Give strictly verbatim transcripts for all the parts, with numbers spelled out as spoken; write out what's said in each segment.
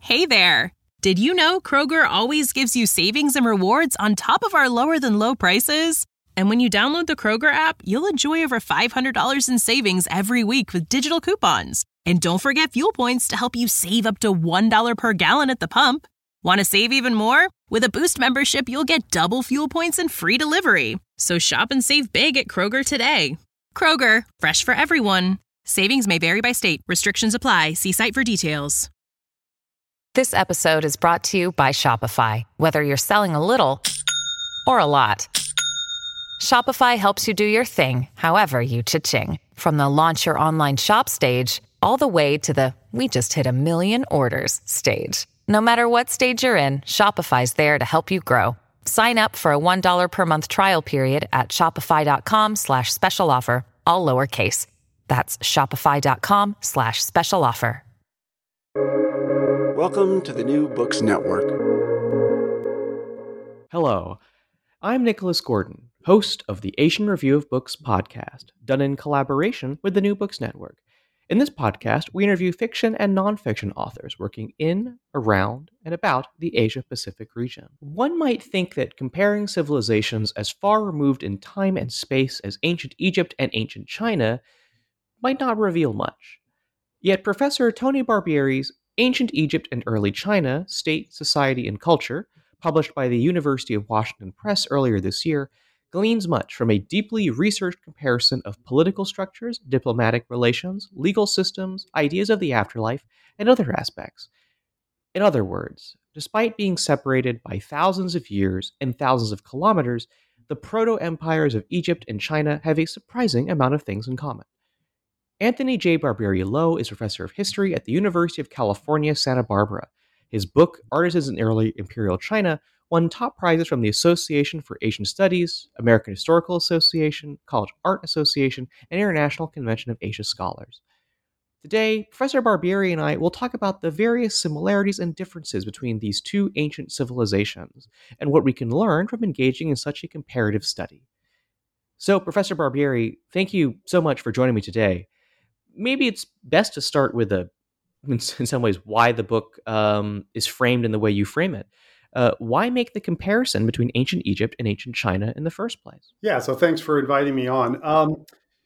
Hey there! Did you know Kroger always gives you savings and rewards on top of our lower-than-low prices? And when you download the Kroger app, you'll enjoy over five hundred dollars in savings every week with digital coupons. And don't forget fuel points to help you save up to one dollar per gallon at the pump. Want to save even more? With a Boost membership, you'll get double fuel points and free delivery. So shop and save big at Kroger today. Kroger, fresh for everyone. Savings may vary by state. Restrictions apply. See site for details. This episode is brought to you by Shopify. Whether you're selling a little or a lot, Shopify helps you do your thing, however you cha-ching. From the launch your online shop stage, all the way to the we just hit a million orders stage. No matter what stage you're in, Shopify's there to help you grow. Sign up for a one dollar per month trial period at shopify.com slash special offer, all lowercase. That's shopify.com slash special offer. Welcome to the New Books Network. Hello, I'm Nicholas Gordon, host of the Asian Review of Books podcast, done in collaboration with the New Books Network. In this podcast, we interview fiction and nonfiction authors working in, around, and about the Asia-Pacific region. One might think that comparing civilizations as far removed in time and space as ancient Egypt and ancient China might not reveal much. Yet Professor Tony Barbieri's Ancient Egypt and Early China, State, Society, and Culture, published by the University of Washington Press earlier this year, gleans much from a deeply researched comparison of political structures, diplomatic relations, legal systems, ideas of the afterlife, and other aspects. In other words, despite being separated by thousands of years and thousands of kilometers, the proto-empires of Egypt and China have a surprising amount of things in common. Anthony J. Barbieri Lowe is professor of history at the University of California, Santa Barbara. His book, Artisans in Early Imperial China, won top prizes from the Association for Asian Studies, American Historical Association, College Art Association, and International Convention of Asia Scholars. Today, Professor Barbieri and I will talk about the various similarities and differences between these two ancient civilizations, and what we can learn from engaging in such a comparative study. So, Professor Barbieri, thank you so much for joining me today. Maybe it's best to start with a, in some ways, why the book um, is framed in the way you frame it. Uh, why make the comparison between ancient Egypt and ancient China in the first place? Yeah, so thanks for inviting me on. Um,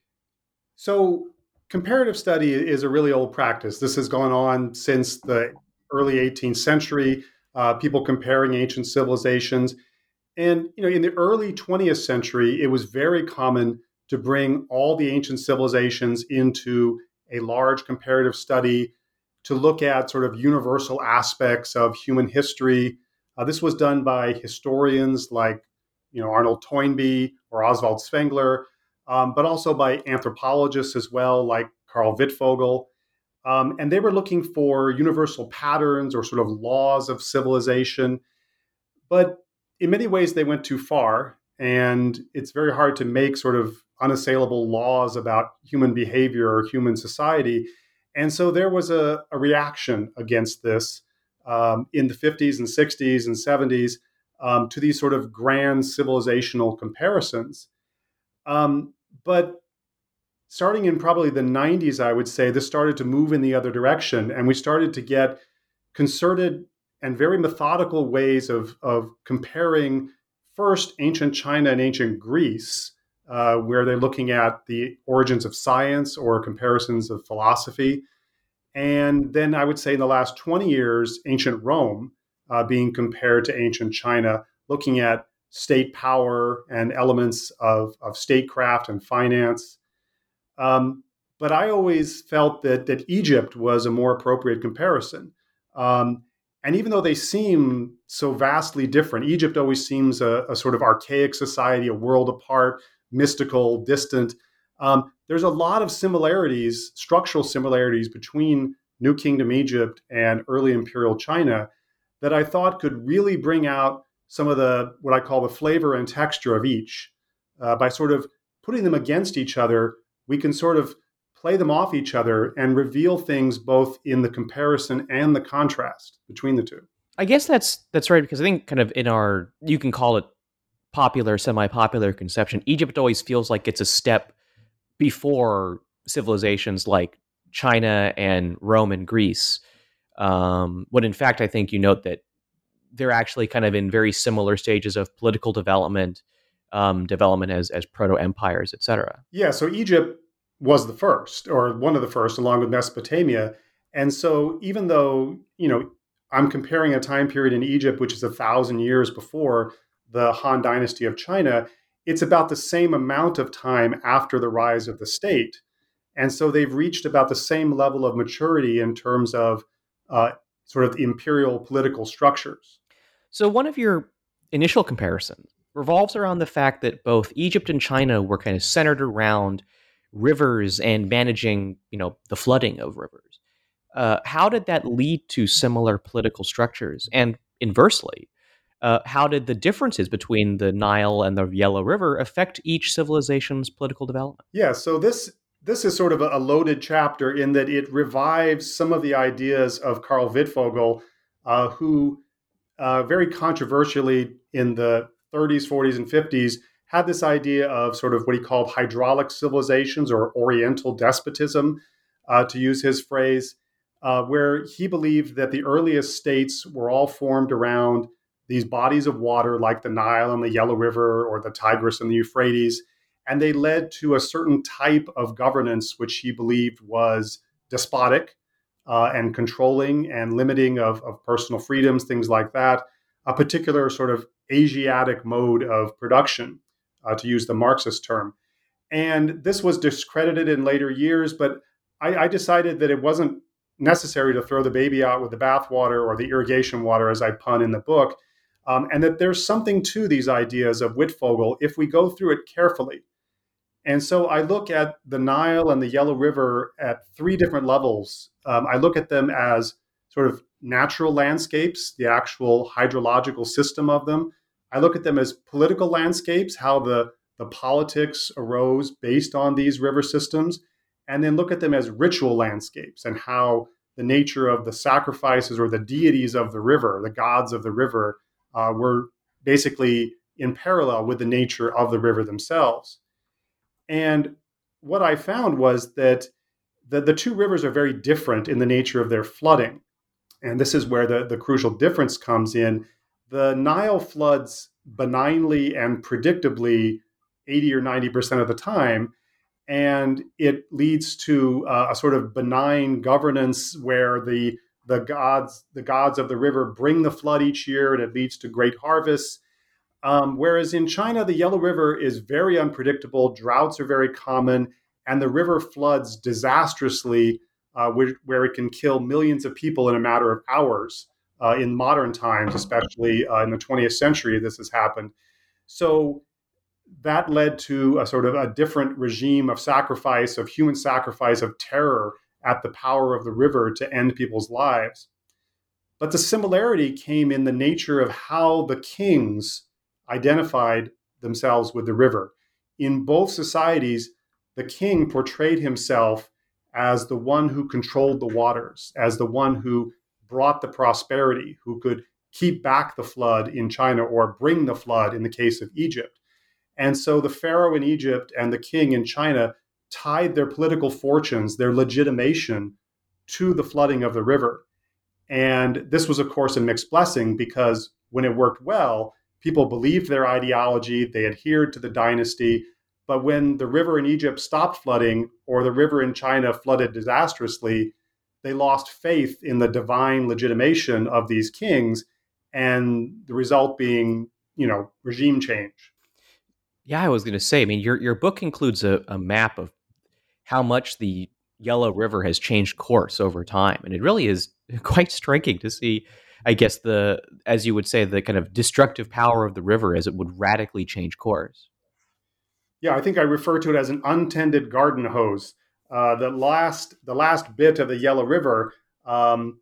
so comparative study is a really old practice. This has gone on since the early eighteenth century, uh, people comparing ancient civilizations. And you know, in the early twentieth century, it was very common to bring all the ancient civilizations into a large comparative study to look at sort of universal aspects of human history. Uh, this was done by historians like, you know, Arnold Toynbee or Oswald Spengler, um, but also by anthropologists as well, like Karl Wittfogel. Um, and they were looking for universal patterns or sort of laws of civilization. But in many ways, they went too far. And it's very hard to make sort of unassailable laws about human behavior or human society. And so there was a, a reaction against this. Um, in the fifties and sixties and seventies um, to these sort of grand civilizational comparisons. Um, but starting in probably the nineties, I would say, this started to move in the other direction. And we started to get concerted and very methodical ways of, of comparing first ancient China and ancient Greece, uh, where they're looking at the origins of science or comparisons of philosophy. And then I would say in the last twenty years, ancient Rome uh, being compared to ancient China, looking at state power and elements of, of statecraft and finance. Um, but I always felt that, that Egypt was a more appropriate comparison. Um, and even though they seem so vastly different, Egypt always seems a, a sort of archaic society, a world apart, mystical, distant. Um, there's a lot of similarities, structural similarities between New Kingdom Egypt and early imperial China that I thought could really bring out some of the, what I call the flavor and texture of each. Uh, by sort of putting them against each other, we can sort of play them off each other and reveal things both in the comparison and the contrast between the two. I guess that's that's right, because I think kind of in our, you can call it popular, semi-popular conception, Egypt always feels like it's a step before civilizations like China and Rome and Greece. Um, when in fact, I think you note that they're actually kind of in very similar stages of political development, um, development as as proto-empires, et cetera. Yeah, so Egypt was the first, or one of the first, along with Mesopotamia. And so even though, you know, I'm comparing a time period in Egypt, which is a thousand years before the Han Dynasty of China, it's about the same amount of time after the rise of the state. And so they've reached about the same level of maturity in terms of uh, sort of imperial political structures. So one of your initial comparisons revolves around the fact that both Egypt and China were kind of centered around rivers and managing, you know, the flooding of rivers. Uh, how did that lead to similar political structures? And inversely, uh, how did the differences between the Nile and the Yellow River affect each civilization's political development? Yeah, so this this is sort of a loaded chapter in that it revives some of the ideas of Karl Wittfogel, uh, who uh, very controversially in the thirties, forties, and fifties had this idea of sort of what he called hydraulic civilizations or Oriental despotism, uh, to use his phrase, uh, where he believed that the earliest states were all formed around these bodies of water like the Nile and the Yellow River or the Tigris and the Euphrates. And they led to a certain type of governance, which he believed was despotic uh, and controlling and limiting of, of personal freedoms, things like that, a particular sort of Asiatic mode of production, uh, to use the Marxist term. And this was discredited in later years, but I, I decided that it wasn't necessary to throw the baby out with the bathwater or the irrigation water, as I pun in the book, um, and that there's something to these ideas of Wittfogel if we go through it carefully. And so I look at the Nile and the Yellow River at three different levels. Um, I look at them as sort of natural landscapes, the actual hydrological system of them. I look at them as political landscapes, how the, the politics arose based on these river systems, and then look at them as ritual landscapes and how the nature of the sacrifices or the deities of the river, the gods of the river, uh, were basically in parallel with the nature of the river themselves. And what I found was that the, the two rivers are very different in the nature of their flooding. And this is where the, the crucial difference comes in. The Nile floods benignly and predictably eighty or ninety percent of the time. And it leads to uh, a sort of benign governance where the, the gods, the gods of the river bring the flood each year, and it leads to great harvests. Um, whereas in China, the Yellow River is very unpredictable, droughts are very common, and the river floods disastrously, uh, where, where it can kill millions of people in a matter of hours. Uh, in modern times, especially uh, in the twentieth century, this has happened. So that led to a sort of a different regime of sacrifice, of human sacrifice, of terror at the power of the river to end people's lives. But the similarity came in the nature of how the kings identified themselves with the river. In both societies, the king portrayed himself as the one who controlled the waters, as the one who brought the prosperity, who could keep back the flood in China or bring the flood in the case of Egypt. And so the pharaoh in Egypt and the king in China tied their political fortunes, their legitimation, to the flooding of the river. And this was, of course, a mixed blessing because when it worked well, people believed their ideology, they adhered to the dynasty. But when the river in Egypt stopped flooding or the river in China flooded disastrously, they lost faith in the divine legitimation of these kings, and the result being, you know, regime change. Yeah, I was going to say, I mean, your your book includes a, a map of how much the Yellow River has changed course over time. And it really is quite striking to see, I guess, the, as you would say, the kind of destructive power of the river as it would radically change course. Yeah, I think I refer to it as an untended garden hose. Uh, the last the last bit of the Yellow River um,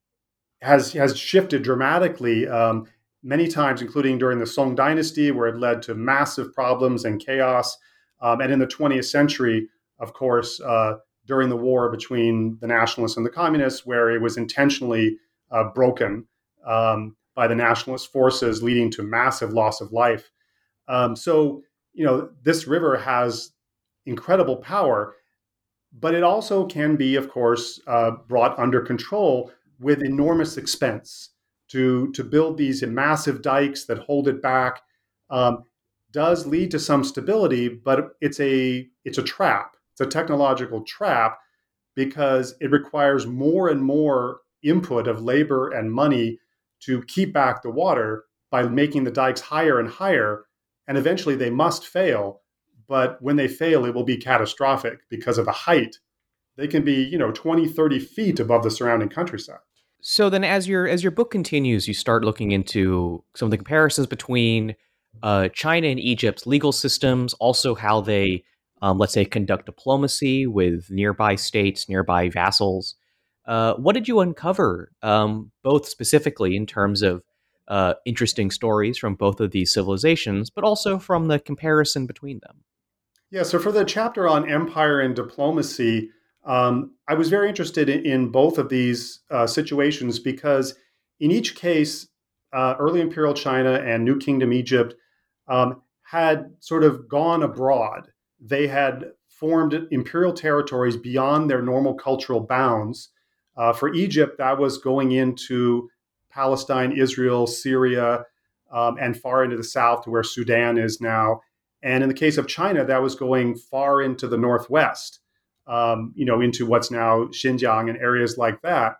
has has shifted dramatically um, many times, including during the Song Dynasty, where it led to massive problems and chaos, um, and in the twentieth century, of course, uh, during the war between the nationalists and the communists, where it was intentionally uh, broken um, by the nationalist forces, leading to massive loss of life. Um, so, you know, this river has incredible power, but it also can be, of course, uh, brought under control with enormous expense to, to build these massive dikes that hold it back um, does lead to some stability, but it's a it's a trap. It's a technological trap because it requires more and more input of labor and money to keep back the water by making the dikes higher and higher. And eventually they must fail. But when they fail, it will be catastrophic because of the height. They can be, you know, twenty, thirty feet above the surrounding countryside. So then as your as your book continues, you start looking into some of the comparisons between uh, China and Egypt's legal systems, also how they, um, let's say, conduct diplomacy with nearby states, nearby vassals. Uh, what did you uncover, um, both specifically in terms of uh, interesting stories from both of these civilizations, but also from the comparison between them? Yeah, so for the chapter on empire and diplomacy, um, I was very interested in, in both of these uh, situations because in each case, uh, early imperial China and New Kingdom Egypt um, had sort of gone abroad. They had formed imperial territories beyond their normal cultural bounds. Uh, for Egypt, that was going into Palestine, Israel, Syria, um, and far into the south to where Sudan is now. And in the case of China, that was going far into the northwest, um, you know, into what's now Xinjiang and areas like that.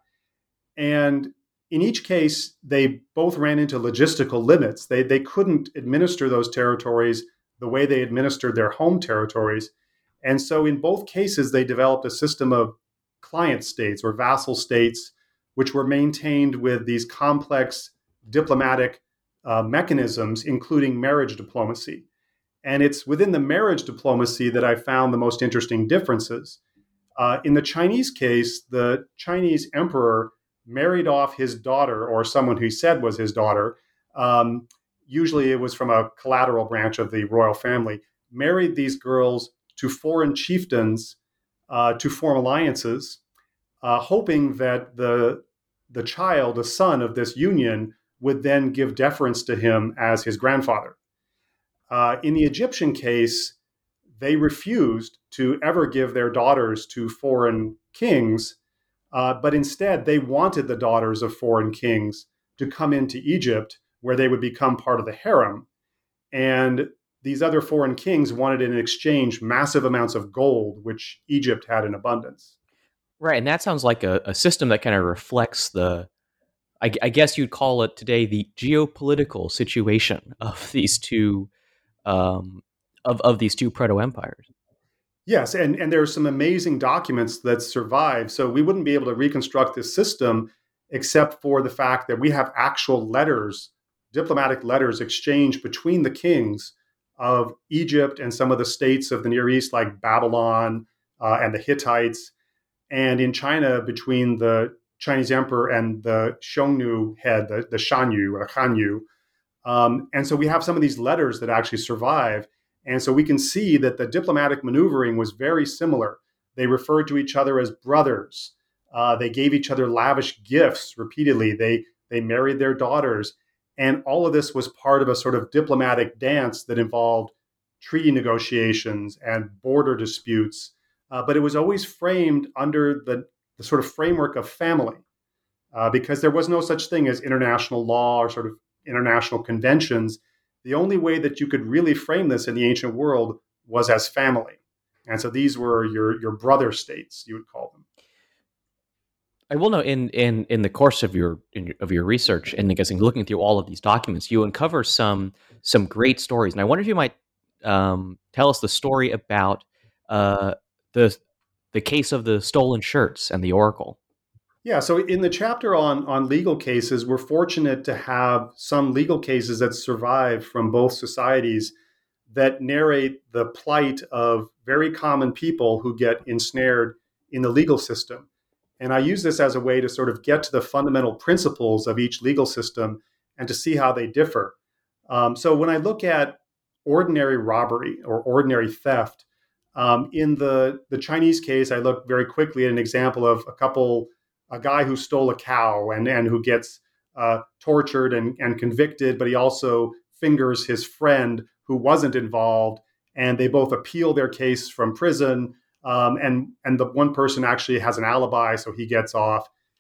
And in each case, they both ran into logistical limits. They, they couldn't administer those territories the way they administered their home territories. And so in both cases, they developed a system of client states or vassal states, which were maintained with these complex diplomatic uh, mechanisms, including marriage diplomacy. And it's within the marriage diplomacy that I found the most interesting differences. Uh, in the Chinese case, the Chinese emperor married off his daughter, or someone who he said was his daughter. Um, usually it was from a collateral branch of the royal family, married these girls to foreign chieftains uh, to form alliances, uh, hoping that the, the child, the son of this union, would then give deference to him as his grandfather. Uh, in the Egyptian case, they refused to ever give their daughters to foreign kings, uh, but instead they wanted the daughters of foreign kings to come into Egypt, where they would become part of the harem. And these other foreign kings wanted in exchange massive amounts of gold, which Egypt had in abundance. Right, and that sounds like a, a system that kind of reflects the, I, I guess you'd call it today, the geopolitical situation of these two Um, of, of these two proto-empires. Yes, and, and there are some amazing documents that survive. So we wouldn't be able to reconstruct this system except for the fact that we have actual letters, diplomatic letters exchanged between the kings of Egypt and some of the states of the Near East, like Babylon uh, and the Hittites, and in China between the Chinese emperor and the Xiongnu head, the, the Shanyu or Hanyu. Um, and so we have some of these letters that actually survive. And so we can see that the diplomatic maneuvering was very similar. They referred to each other as brothers. Uh, they gave each other lavish gifts repeatedly. They, they married their daughters. And all of this was part of a sort of diplomatic dance that involved treaty negotiations and border disputes. Uh, but it was always framed under the, the sort of framework of family, uh, because there was no such thing as international law or sort of international conventions. The only way that you could really frame this in the ancient world was as family. And so these were your, your brother states, you would call them. I will know in in in the course of your in, of your research and I guess in looking through all of these documents, you uncover some some great stories. And I wonder if you might um, tell us the story about uh, the the case of the stolen shirts and the oracle. Yeah, so in the chapter on, on legal cases, we're fortunate to have some legal cases that survive from both societies that narrate the plight of very common people who get ensnared in the legal system. And I use this as a way to sort of get to the fundamental principles of each legal system and to see how they differ. Um, so when I look at ordinary robbery or ordinary theft, um, in the, the Chinese case, I look very quickly at an example of a couple a guy who stole a cow and, and who gets uh, tortured and, and convicted, but he also fingers his friend who wasn't involved, and they both appeal their case from prison, um, and, and the one person actually has an alibi, so he gets off.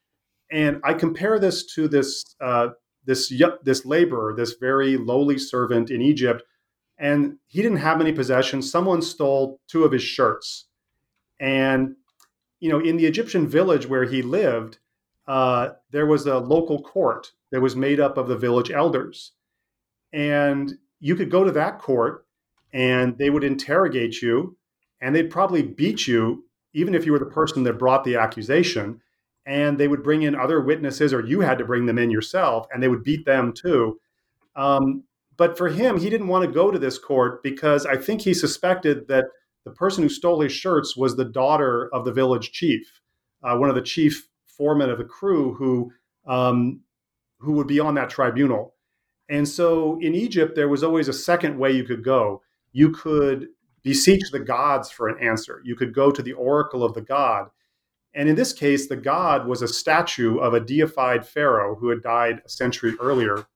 And I compare this to this uh, this this laborer, this very lowly servant in Egypt, and he didn't have many possessions. Someone stole two of his shirts, and you know, in the Egyptian village where he lived, uh, there was a local court that was made up of the village elders, and you could go to that court, and they would interrogate you, and they'd probably beat you, even if you were the person that brought the accusation. And they would bring in other witnesses, or you had to bring them in yourself, and they would beat them too. Um, but for him, he didn't want to go to this court because I think he suspected that the person who stole his shirts was the daughter of the village chief, uh, one of the chief foremen of the crew who um, who would be on that tribunal. And so in Egypt, there was always a second way you could go. You could beseech the gods for an answer. You could go to the oracle of the god. And in this case, the god was a statue of a deified pharaoh who had died a century earlier.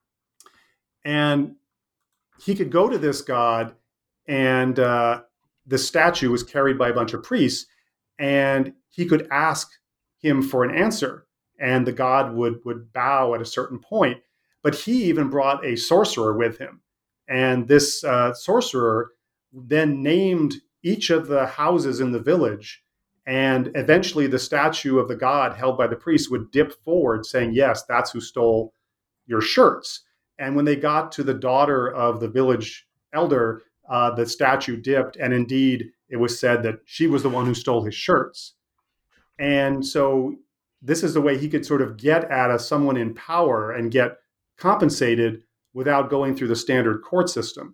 And he could go to this god, and uh, the statue was carried by a bunch of priests, and he could ask him for an answer, and the god would, would bow at a certain point. But he even brought a sorcerer with him. And this uh, sorcerer then named each of the houses in the village. And eventually the statue of the god held by the priest would dip forward saying, yes, that's who stole your shirts. And when they got to the daughter of the village elder, uh, the statue dipped. And indeed, it was said that she was the one who stole his shirts. And so this is the way he could sort of get at a, someone in power and get compensated without going through the standard court system.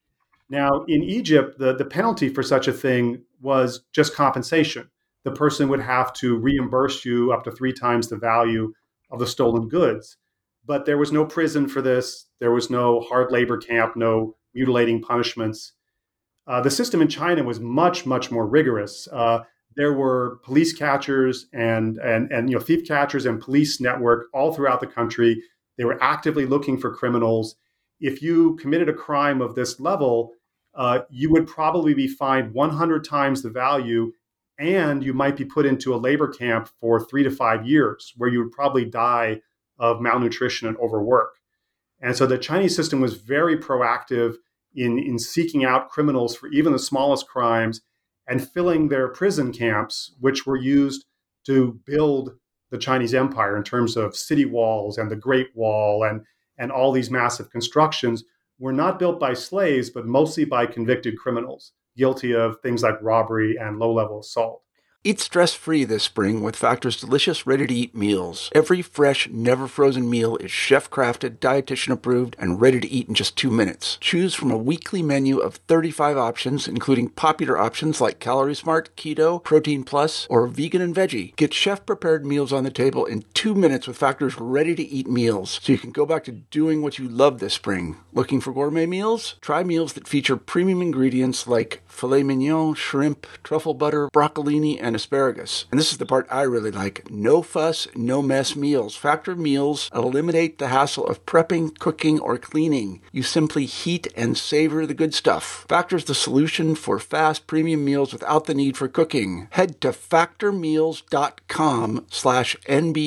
Now, in Egypt, the, the penalty for such a thing was just compensation. The person would have to reimburse you up to three times the value of the stolen goods. But there was no prison for this. There was no hard labor camp, no mutilating punishments. Uh, the system in China was much, much more rigorous. Uh, there were police catchers and, and, and you know, thief catchers and police network all throughout the country. They were actively looking for criminals. If you committed a crime of this level, uh, you would probably be fined one hundred times the value, and you might be put into a labor camp for three to five years, where you would probably die of malnutrition and overwork. And so the Chinese system was very proactive in, in seeking out criminals for even the smallest crimes and filling their prison camps, which were used to build the Chinese empire in terms of city walls and the Great Wall and, and all these massive constructions were not built by slaves, but mostly by convicted criminals guilty of things like robbery and low-level assault. Eat stress-free this spring with Factor's delicious, ready-to-eat meals. Every fresh, never-frozen meal is chef-crafted, dietitian-approved, and ready to eat in just two minutes. Choose from a weekly menu of thirty-five options, including popular options like Calorie Smart, Keto, Protein Plus, or Vegan and Veggie. Get chef-prepared meals on the table in two minutes with Factor's ready-to-eat meals, so you can go back to doing what you love this spring. Looking for gourmet meals? Try meals that feature premium ingredients like filet mignon, shrimp, truffle butter, broccolini, and asparagus. And this is the part I really like. No fuss, no mess meals. Factor meals eliminate the hassle of prepping, cooking, or cleaning. You simply heat and savor the good stuff. Factor's the solution for fast premium meals without the need for cooking. Head to factormeals.com slash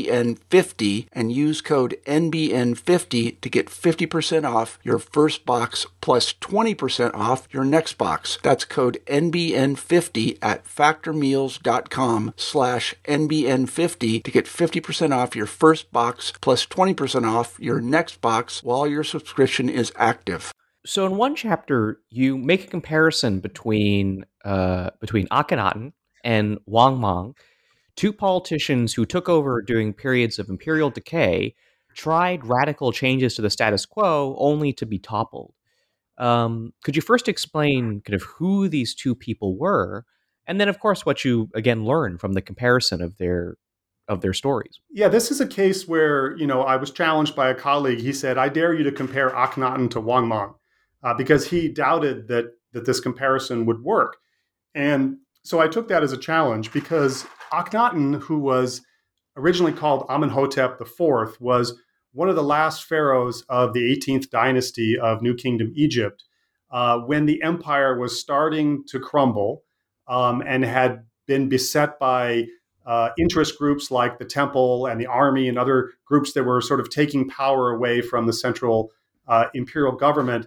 NBN50 and use code N B N fifty to get fifty percent off your first box plus twenty percent off your next box. That's code N B N fifty at factormeals.com slash NBN50 to get fifty percent off your first box plus twenty percent off your next box while your subscription is active. So in one chapter, you make a comparison between uh, between Akhenaten and Wang Mang, two politicians who took over during periods of imperial decay, tried radical changes to the status quo only to be toppled. Um, could you first explain kind of who these two people were? And then, of course, what you, again, learn from the comparison of their of their stories. Yeah, this is a case where, you know, I was challenged by a colleague. He said, I dare you to compare Akhenaten to Wang Mang, uh, because he doubted that that this comparison would work. And so I took that as a challenge because Akhenaten, who was originally called Amenhotep the Fourth, was one of the last pharaohs of the eighteenth dynasty of New Kingdom Egypt, uh, when the empire was starting to crumble. Um, and had been beset by uh, interest groups like the temple and the army and other groups that were sort of taking power away from the central uh, imperial government.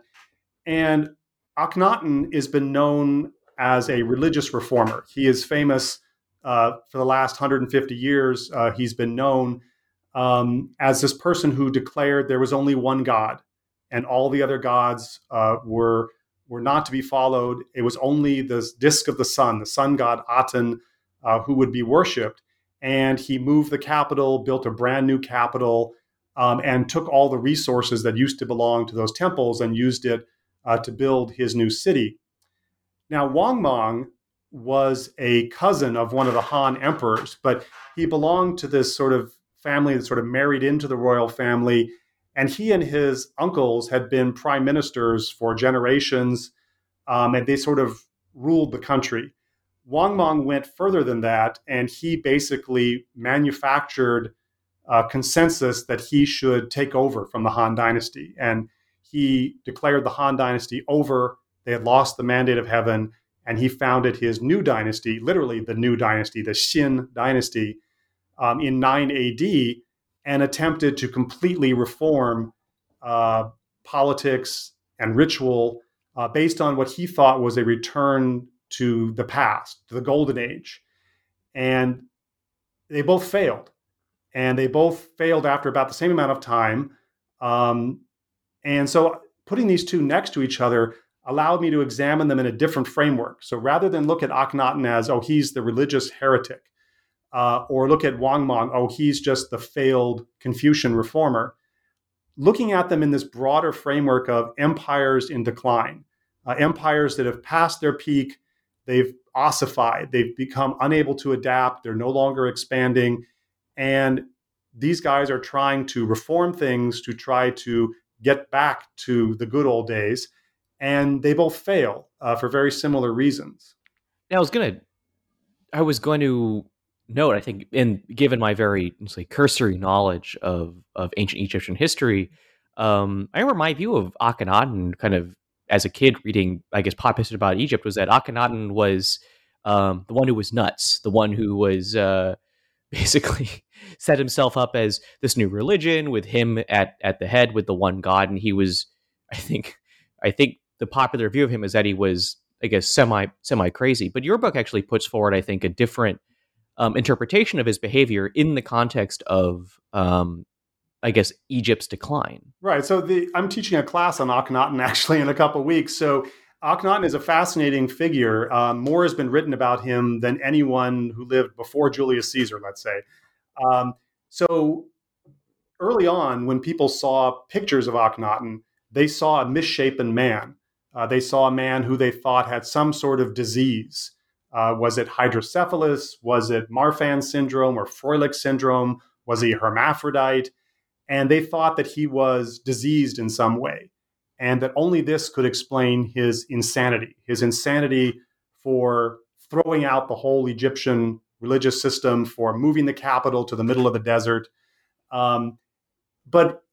And Akhenaten has been known as a religious reformer. He is famous uh, for the last one hundred fifty years. Uh, he's been known um, as this person who declared there was only one God, and all the other gods uh, were were not to be followed. It was only the disk of the sun, the sun god Aten, uh, who would be worshipped. And he moved the capital, built a brand new capital, um, and took all the resources that used to belong to those temples and used it uh, to build his new city. Now, Wang Mang was a cousin of one of the Han emperors, but he belonged to this sort of family that sort of married into the royal family. And he and his uncles had been prime ministers for generations, um, and they sort of ruled the country. Wang Mang went further than that, and he basically manufactured a consensus that he should take over from the Han dynasty. And he declared the Han dynasty over. They had lost the mandate of heaven, and he founded his new dynasty, literally the new dynasty, the Xin dynasty, um, in nine A D, and attempted to completely reform uh, politics and ritual uh, based on what he thought was a return to the past, to the golden age. And they both failed. And they both failed after about the same amount of time. Um, and so putting these two next to each other allowed me to examine them in a different framework. So rather than look at Akhenaten as, oh, he's the religious heretic, uh, or look at Wang Mang, oh, he's just the failed Confucian reformer, looking at them in this broader framework of empires in decline, uh, empires that have passed their peak, they've ossified, they've become unable to adapt, they're no longer expanding, and these guys are trying to reform things to try to get back to the good old days. And they both fail uh, for very similar reasons. Now, I was gonna, I was going to note, I think, in given my very say, cursory knowledge of of ancient Egyptian history, um, I remember my view of Akhenaten, kind of as a kid reading, I guess, pop history about Egypt, was that Akhenaten was um, the one who was nuts, the one who was uh, basically set himself up as this new religion with him at at the head with the one God, and he was, I think, I think. The popular view of him is that he was, I guess, semi semi crazy. But your book actually puts forward, I think, a different um, interpretation of his behavior in the context of, um, I guess, Egypt's decline. Right. So the, I'm teaching a class on Akhenaten actually in a couple of weeks. So Akhenaten is a fascinating figure. Um, more has been written about him than anyone who lived before Julius Caesar, let's say. Um, so early on, when people saw pictures of Akhenaten, they saw a misshapen man. Uh, they saw a man who they thought had some sort of disease. Uh, was it hydrocephalus? Was it Marfan syndrome or Froelich syndrome? Was he a hermaphrodite? And they thought that he was diseased in some way, and that only this could explain his insanity, his insanity for throwing out the whole Egyptian religious system, for moving the capital to the middle of the desert. Um, but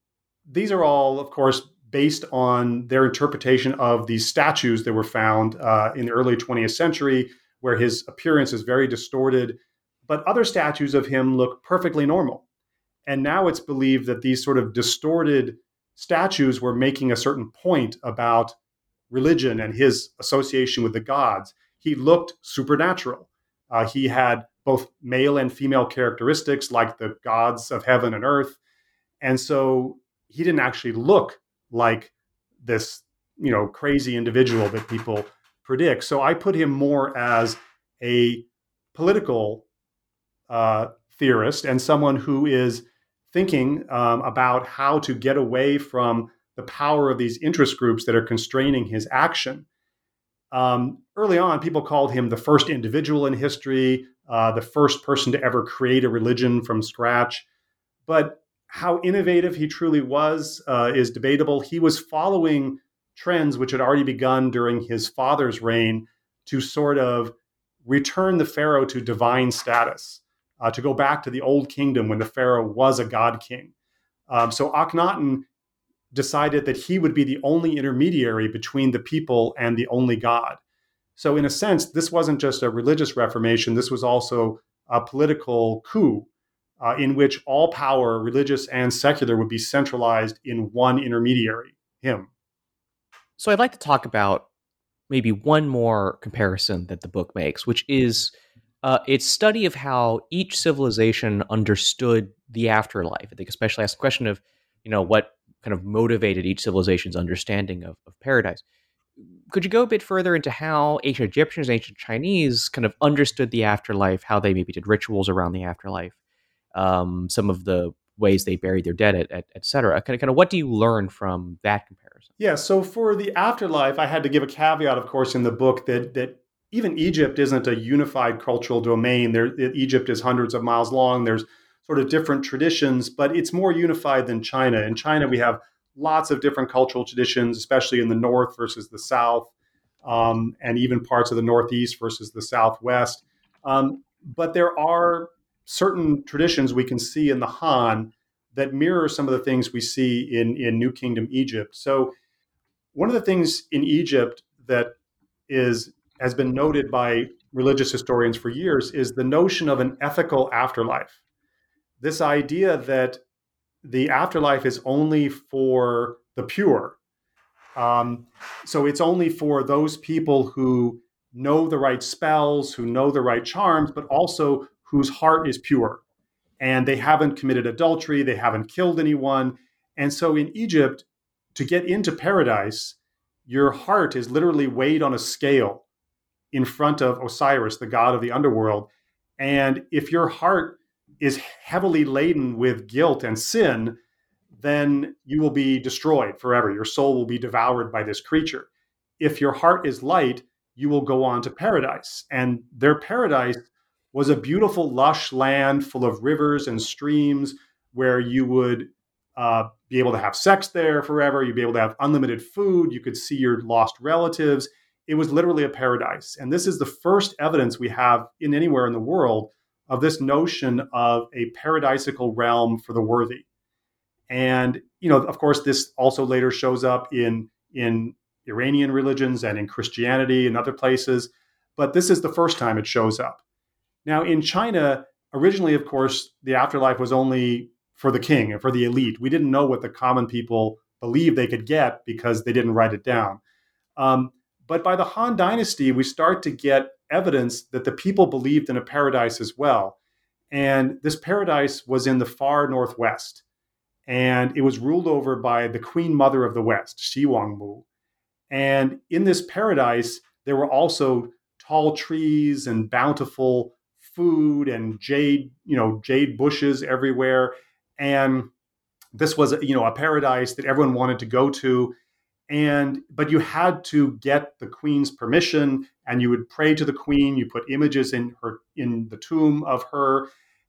these are all, of course, based on their interpretation of these statues that were found uh, in the early twentieth century, where his appearance is very distorted. But other statues of him look perfectly normal. And now it's believed that these sort of distorted statues were making a certain point about religion and his association with the gods. He looked supernatural. Uh, he had both male and female characteristics like the gods of heaven and earth. And so he didn't actually look like this, you know, crazy individual that people predict. So I put him more as a political uh, theorist and someone who is thinking um, about how to get away from the power of these interest groups that are constraining his action. Um, early on, people called him the first individual in history, uh, the first person to ever create a religion from scratch. But how innovative he truly was uh, is debatable. He was following trends which had already begun during his father's reign to sort of return the pharaoh to divine status, uh, to go back to the old kingdom when the pharaoh was a god king. Um, so Akhenaten decided that he would be the only intermediary between the people and the only God. So in a sense, this wasn't just a religious reformation. This was also a political coup uh, in which all power, religious and secular, would be centralized in one intermediary, him. So I'd like to talk about maybe one more comparison that the book makes, which is uh, its study of how each civilization understood the afterlife. I think especially asks the question of, you know, what kind of motivated each civilization's understanding of, of paradise. Could you go a bit further into how ancient Egyptians, ancient Chinese kind of understood the afterlife, how they maybe did rituals around the afterlife, um, some of the ways they buried their dead, et, et, et cetera? Kind of, kind of what do you learn from that comparison? Yeah, so for the afterlife, I had to give a caveat, of course, in the book that that even Egypt isn't a unified cultural domain. There, Egypt is hundreds of miles long. There's sort of different traditions, but it's more unified than China. In China, we have lots of different cultural traditions, especially in the north versus the south, um, and even parts of the northeast versus the southwest. Um, but there are certain traditions we can see in the Han that mirror some of the things we see in, in New Kingdom Egypt. So one of the things in Egypt that is has been noted by religious historians for years is the notion of an ethical afterlife. This idea that the afterlife is only for the pure. Um, so it's only for those people who know the right spells, who know the right charms, but also whose heart is pure. And they haven't committed adultery, they haven't killed anyone. And so in Egypt, to get into paradise, your heart is literally weighed on a scale in front of Osiris, the god of the underworld. And if your heart is heavily laden with guilt and sin, then you will be destroyed forever. Your soul will be devoured by this creature. If your heart is light, you will go on to paradise. And their paradise was a beautiful, lush land full of rivers and streams where you would uh, be able to have sex there forever. You'd be able to have unlimited food. You could see your lost relatives. It was literally a paradise. And this is the first evidence we have in anywhere in the world of this notion of a paradisical realm for the worthy. And, you know, of course, this also later shows up in, in Iranian religions and in Christianity and other places. But this is the first time it shows up. Now, in China, originally, of course, the afterlife was only for the king and for the elite. We didn't know what the common people believed they could get because they didn't write it down. Um, but by the Han Dynasty, we start to get evidence that the people believed in a paradise as well. And this paradise was in the far northwest. And it was ruled over by the Queen Mother of the West, Shi Wangmu. And in this paradise, there were also tall trees and bountiful food and jade, you know, jade bushes everywhere. And this was, you know, a paradise that everyone wanted to go to. And, but you had to get the queen's permission, and you would pray to the queen. You put images in her, in the tomb of her,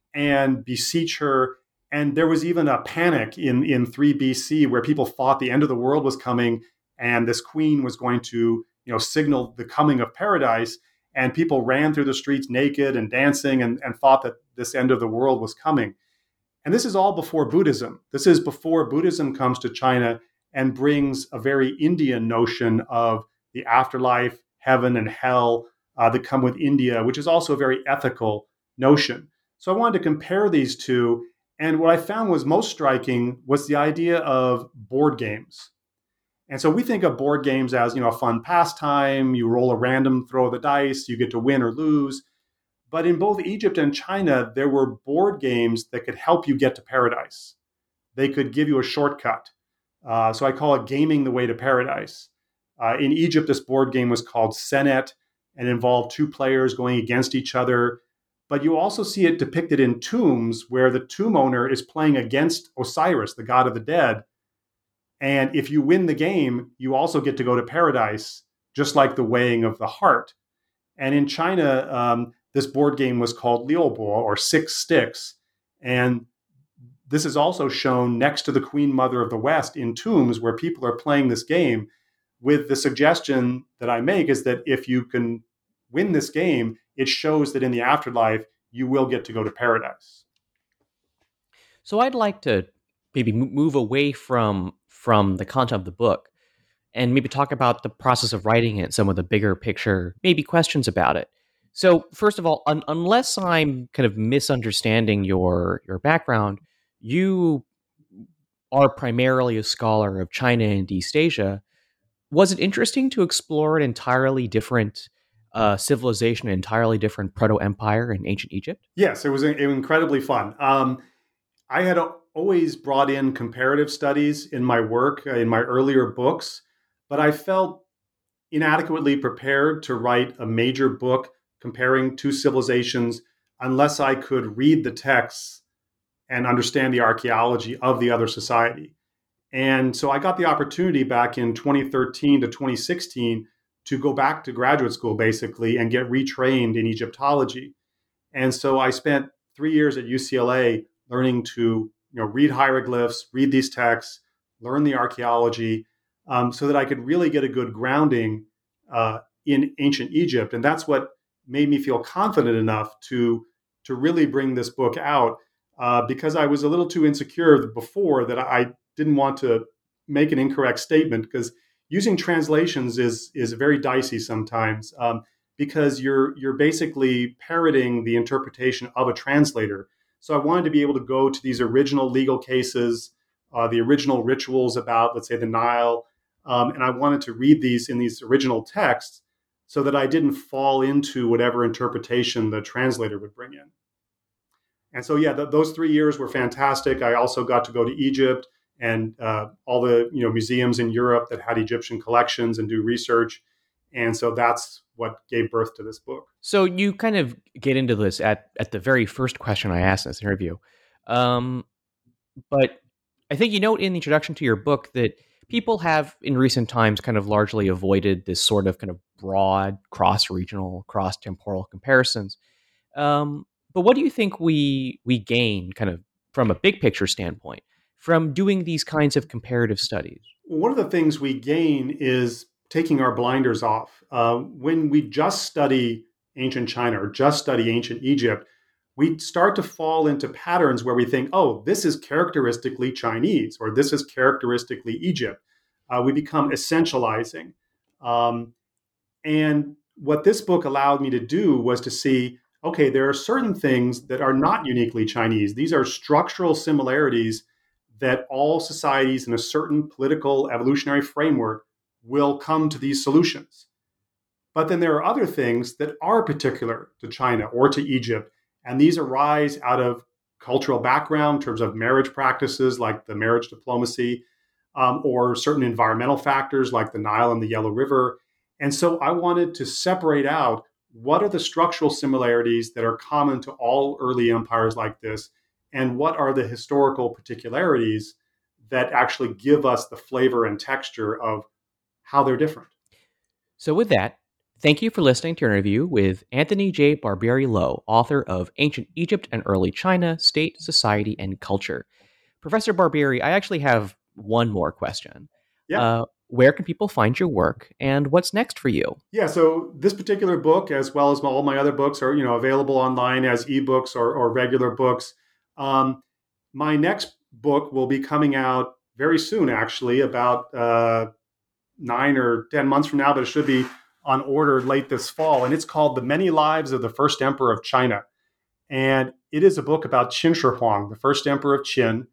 and beseech her. And there was even a panic in, in three B C where people thought the end of the world was coming, and this queen was going to, you know, signal the coming of paradise. And people ran through the streets naked and dancing and, and thought that this end of the world was coming. And this is all before Buddhism. This is before Buddhism comes to China and brings a very Indian notion of the afterlife, heaven and hell uh, that come with India, which is also a very ethical notion. So I wanted to compare these two. And what I found was most striking was the idea of board games. And so we think of board games as, you know, a fun pastime. You roll a random throw of the dice, you get to win or lose. But in both Egypt and China, there were board games that could help you get to paradise. They could give you a shortcut. Uh, so I call it gaming the way to paradise. Uh, in Egypt, this board game was called Senet and involved two players going against each other. But you also see it depicted in tombs where the tomb owner is playing against Osiris, the god of the dead. And if you win the game, you also get to go to paradise, just like the weighing of the heart. And in China, um, this board game was called Liubo, or Six Sticks. And this is also shown next to the Queen Mother of the West in tombs where people are playing this game, with the suggestion that I make is that if you can win this game, it shows that in the afterlife, you will get to go to paradise. So I'd like to maybe move away from, from the content of the book and maybe talk about the process of writing it, some of the bigger picture, maybe questions about it. So, first of all, un- unless I'm kind of misunderstanding your your background, you are primarily a scholar of China and East Asia. Was it interesting to explore an entirely different uh, civilization, an entirely different proto-empire in ancient Egypt? Yes, it was in- incredibly fun. Um, I had a- always brought in comparative studies in my work, uh, in my earlier books, but I felt inadequately prepared to write a major book comparing two civilizations unless I could read the texts and understand the archaeology of the other society. And so I got the opportunity back in twenty thirteen to twenty sixteen to go back to graduate school basically and get retrained in Egyptology. And so I spent three years at U C L A learning to, you know, read hieroglyphs, read these texts, learn the archaeology, um, so that I could really get a good grounding uh, in ancient Egypt. And that's what made me feel confident enough to to really bring this book out, uh, because I was a little too insecure before that I didn't want to make an incorrect statement, because using translations is is very dicey sometimes. Um, because you're you're basically parroting the interpretation of a translator. So I wanted to be able to go to these original legal cases, uh, the original rituals about, let's say, the Nile, um, and I wanted to read these in these original texts so that I didn't fall into whatever interpretation the translator would bring in. And so, yeah, th- those three years were fantastic. I also got to go to Egypt and uh, all the you know museums in Europe that had Egyptian collections and do research. And so that's what gave birth to this book. So you kind of get into this at, at the very first question I asked in this interview. Um, but I think you note in the introduction to your book that people have in recent times kind of largely avoided this sort of kind of broad cross-regional, cross-temporal comparisons. Um, but what do you think we we gain kind of from a big picture standpoint from doing these kinds of comparative studies? One of the things we gain is taking our blinders off. Uh, when we just study ancient China or just study ancient Egypt, we start to fall into patterns where we think, oh, this is characteristically Chinese or this is characteristically Egypt. Uh, we become essentializing. Um, and what this book allowed me to do was to see, okay, there are certain things that are not uniquely Chinese. These are structural similarities that all societies in a certain political evolutionary framework will come to these solutions. But then there are other things that are particular to China or to Egypt, and these arise out of cultural background in terms of marriage practices like the marriage diplomacy, um, or certain environmental factors like the Nile and the Yellow River. And so I wanted to separate out what are the structural similarities that are common to all early empires like this, and what are the historical particularities that actually give us the flavor and texture of how they're different. So with that, thank you for listening to your interview with Anthony J. Barbieri Lowe, author of Ancient Egypt and Early China, State, Society, and Culture. Professor Barbieri, I actually have one more question. Yeah. Uh, where can people find your work, and what's next for you? Yeah, so this particular book, as well as all my other books, are you know available online as ebooks or, or regular books. Um, my next book will be coming out very soon, actually, about uh, nine or ten months from now, but it should be on order late this fall. And it's called The Many Lives of the First Emperor of China. And it is a book about Qin Shi Huang, the first emperor of Qin.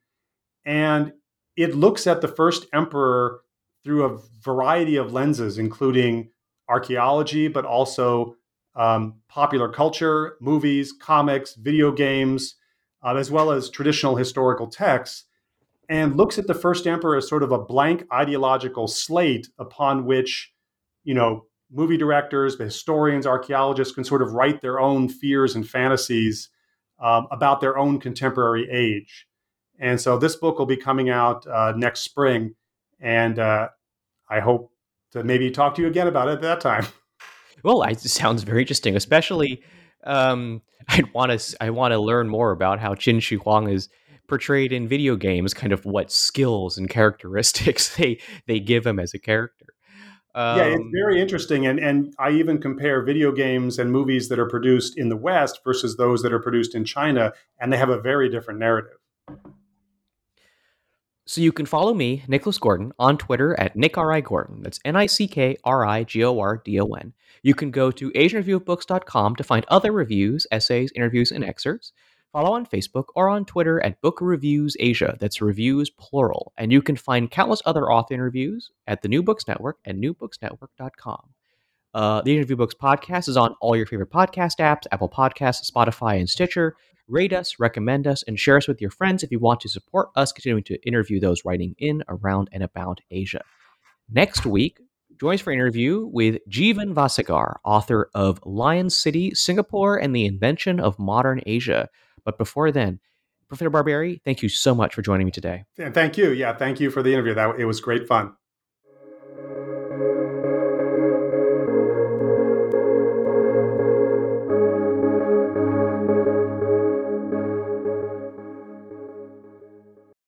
And it looks at the first emperor through a variety of lenses, including archaeology, but also um, popular culture, movies, comics, video games, uh, as well as traditional historical texts, and looks at the first emperor as sort of a blank ideological slate upon which, you know, movie directors, historians, archaeologists can sort of write their own fears and fantasies um, about their own contemporary age. And so this book will be coming out uh, next spring, and uh, I hope to maybe talk to you again about it at that time. Well, it sounds very interesting, especially um, I'd want to I want to learn more about how Qin Shi Huang is portrayed in video games, kind of what skills and characteristics they they give him as a character. Um, yeah, it's very interesting. And, and I even compare video games and movies that are produced in the West versus those that are produced in China, and they have a very different narrative. So you can follow me, Nicholas Gordon, on Twitter at Nick R I Gordon. That's N I C K R I G O R D O N. You can go to asian review of books dot com to find other reviews, essays, interviews, and excerpts. Follow on Facebook or on Twitter at Book Reviews Asia. That's reviews plural. And you can find countless other author interviews at the New Books Network and new books network dot com. Uh, the Asian Review Books podcast is on all your favorite podcast apps, Apple Podcasts, Spotify, and Stitcher. Rate us, recommend us, and share us with your friends if you want to support us continuing to interview those writing in, around, and about Asia. Next week, join us for an interview with Jeevan Vasagar, author of Lion City, Singapore, and the Invention of Modern Asia. But before then, Professor Barberi, thank you so much for joining me today. And thank you. Yeah, thank you for the interview. That it was great fun.